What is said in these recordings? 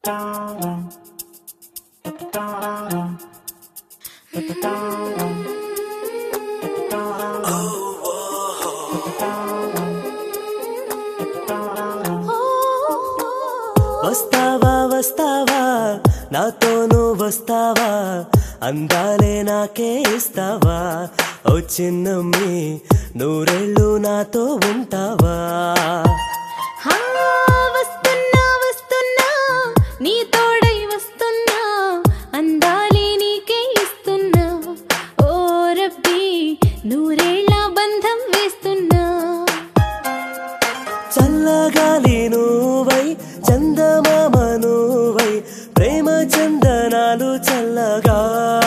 వస్తావా వస్తావా నాతోను వస్తావా అందాలే నాకే ఇస్తావా ఓ చిన్నమ్మి నూరేళ్ళు నాతో ఉంటావా వస్తున్నా వస్తున్నా నీ తోడై వస్తున్నా అందాలే నీకే ఇస్తున్నా ఓ రబ్బీ నూరేళ్ళ బంధం వేస్తున్నా చల్లగాలి నువ్వై చందమామ నువ్వై ప్రేమ చందనాలు చల్లగా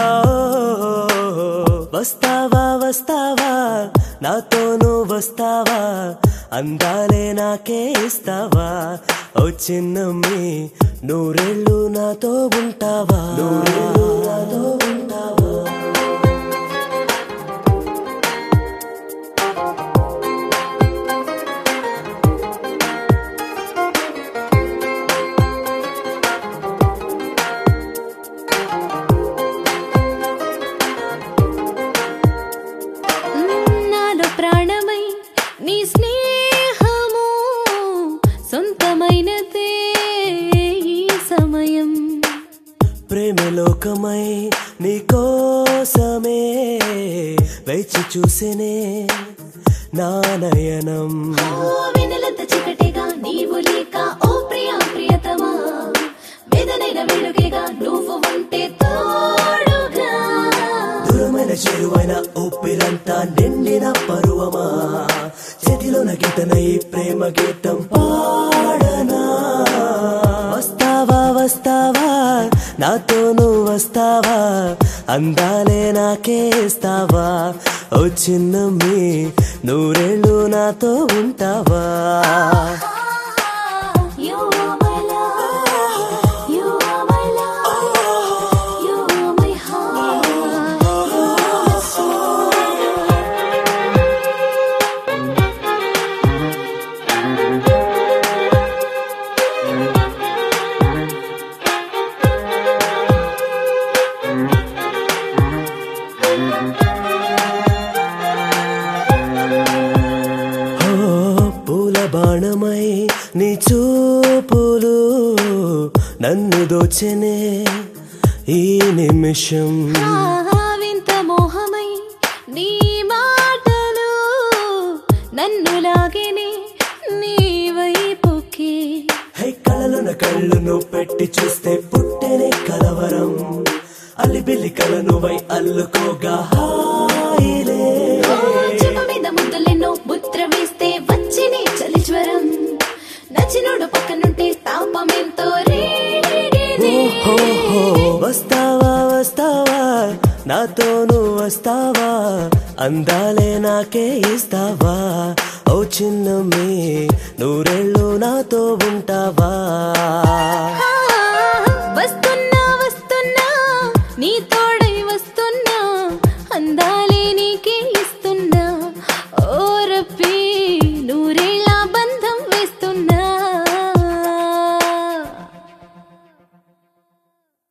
వస్తావా వస్తావా నాతోను వస్తావా అందాలే నాకే ఇస్తావా ఓ చిన్నమ్మి నూరేళ్ళు నాతో ఉంటావా నూరేళ్ళు నాతో ఉంటావా ప్రాణమై నీ స్నేహము సొంతమైనదే ఈ సమయం ప్రేమలోకమై నీ కోసమే వేచి చూసేనే నా నయనం వెనలంత చికటిగా నీవు లేక ఓ ప్రియ ప్రియతమా వేదనైన వెలుగేగా నువ్వు ఉంటే తోడుగా దూరమైన చేరువైన ఊపిరంతా నిండిన పరువమా చేతిలోన గీతనై ప్రేమ గీతం పాడనా వస్తావా వస్తావా నాతోను వస్తావా అందాలే నాకే ఇస్తావా ఓ చిన్నమ్మి నూరేళ్ళు నాతో ఉంటావా పూల బాణమై నీ చూపులు నన్ను దోచెనే ఈ నిమిషం వింత మోహమై నీ మాటలు నన్ను లాగినే నీ వైపుకి కళ్ళను కళ్ళను పెట్టి చూస్తే పుట్టెనే కలవరం అల్లిబిల్లి కల నువ్వై అల్లుకోగా హాయిలే మీద ముద్దలెన్నో ముద్ర వేస్తే వచ్చినే చలి జ్వరం నచ్చినోడు పక్కనుంటే తాపమెంతో వస్తావా వస్తావా నాతోను వస్తావా అందాలే నాకే ఇస్తావా ఓ చిన్నమ్మి నూరేళ్ళు నాతో ఉంటావా